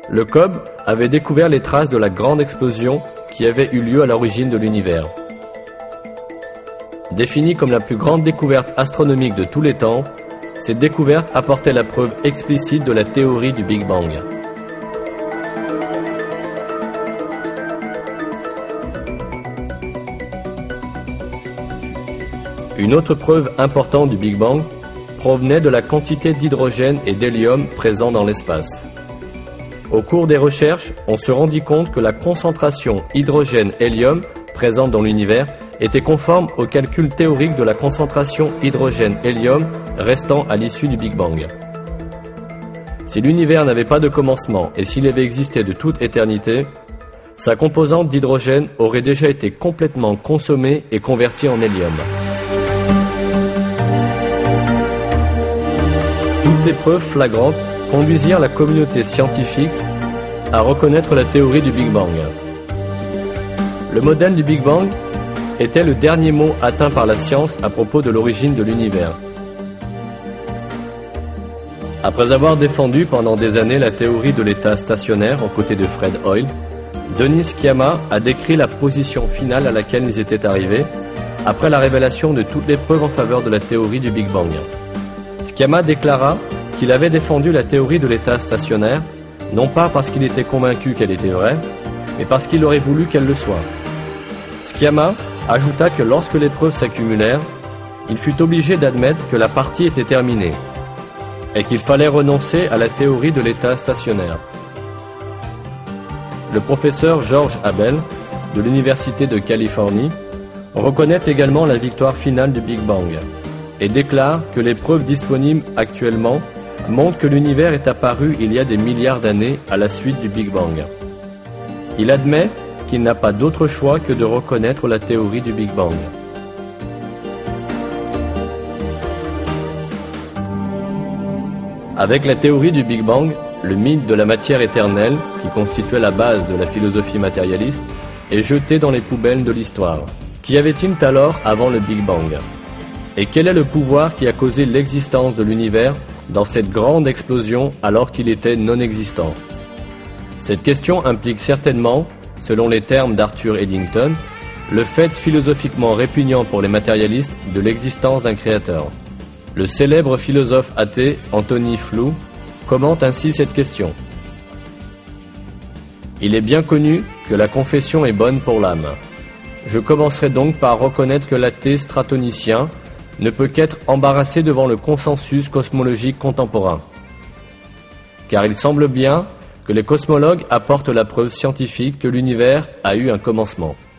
le COB avait découvert les traces de la grande explosion qui avait eu lieu à l'origine de l'univers. Définie comme la plus grande découverte astronomique de tous les temps, cette découverte apportait la preuve explicite de la théorie du Big Bang. Une autre preuve importante du Big Bang provenait de la quantité d'hydrogène et d'hélium présents dans l'espace. Au cours des recherches, on se rendit compte que la concentration hydrogène-hélium présente dans l'univers était conforme au calcul théorique de la concentration hydrogène-hélium restant à l'issue du Big Bang. Si l'univers n'avait pas de commencement et s'il avait existé de toute éternité, sa composante d'hydrogène aurait déjà été complètement consommée et convertie en hélium. Toutes ces preuves flagrantes conduisirent la communauté scientifique à reconnaître la théorie du Big Bang. Le modèle du Big Bang était le dernier mot atteint par la science à propos de l'origine de l'univers. Après avoir défendu pendant des années la théorie de l'état stationnaire aux côtés de Fred Hoyle, Denis Sciama a décrit la position finale à laquelle ils étaient arrivés après la révélation de toutes les preuves en faveur de la théorie du Big Bang. Sciama déclara qu'il avait défendu la théorie de l'état stationnaire, non pas parce qu'il était convaincu qu'elle était vraie, mais parce qu'il aurait voulu qu'elle le soit. Sciama ajouta que lorsque les preuves s'accumulèrent, il fut obligé d'admettre que la partie était terminée et qu'il fallait renoncer à la théorie de l'état stationnaire. Le professeur George Abel, de l'Université de Californie, reconnaît également la victoire finale du Big Bang et déclare que les preuves disponibles actuellement montrent que l'univers est apparu il y a des milliards d'années à la suite du Big Bang. Il admet qu'il n'a pas d'autre choix que de reconnaître la théorie du Big Bang. Avec la théorie du Big Bang, le mythe de la matière éternelle, qui constituait la base de la philosophie matérialiste, est jeté dans les poubelles de l'histoire. Qu'y avait-il alors avant le Big Bang ? Et quel est le pouvoir qui a causé l'existence de l'univers dans cette grande explosion alors qu'il était non existant ? Cette question implique certainement, selon les termes d'Arthur Eddington, le fait philosophiquement répugnant pour les matérialistes de l'existence d'un créateur. Le célèbre philosophe athée Anthony Flew commente ainsi cette question. Il est bien connu que la confession est bonne pour l'âme. Je commencerai donc par reconnaître que l'athée stratonicien ne peut qu'être embarrassé devant le consensus cosmologique contemporain. Car il semble bien que les cosmologues apportent la preuve scientifique que l'univers a eu un commencement.